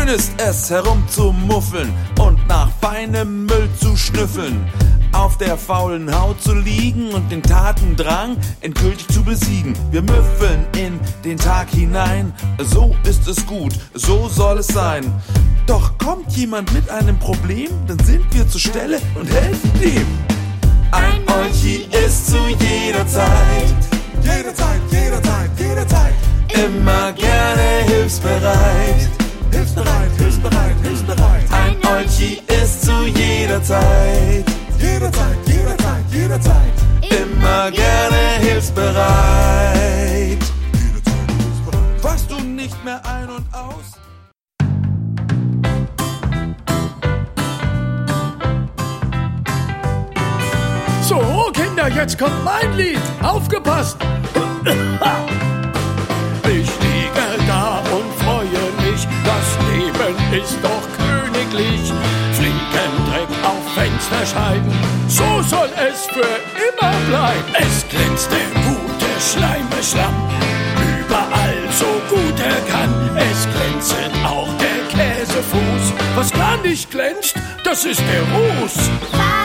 ist es, herumzumuffeln und nach feinem Müll zu schnüffeln. Auf der faulen Haut zu liegen und den Tatendrang endgültig zu besiegen. Wir müffeln in den Tag hinein, so ist es gut, so soll es sein. Doch kommt jemand mit einem Problem, dann sind wir zur Stelle und helfen dem. Ein Olchi ist zu jeder Zeit, Jederzeit, jederzeit, jederzeit. immer gerne hilfsbereit. Hilfsbereit, hilfsbereit, hilfsbereit. Ein Olchi ist zu jeder Zeit, Jederzeit, jederzeit, jederzeit. immer gerne hilfsbereit. Jederzeit hilfsbereit. Weißt du nicht mehr ein und aus? So, Kinder, jetzt kommt mein Lied. Aufgepasst! Ich liege da und freue mich, das Leben ist doch königlich. Fliegendreck auf Fensterscheiben, so soll es für immer bleiben. Es glänzt der gute Schleimbeschlamm, überall so gut er kann. Es glänzet auch der Käsefuß, was gar nicht glänzt, das ist der Ruß.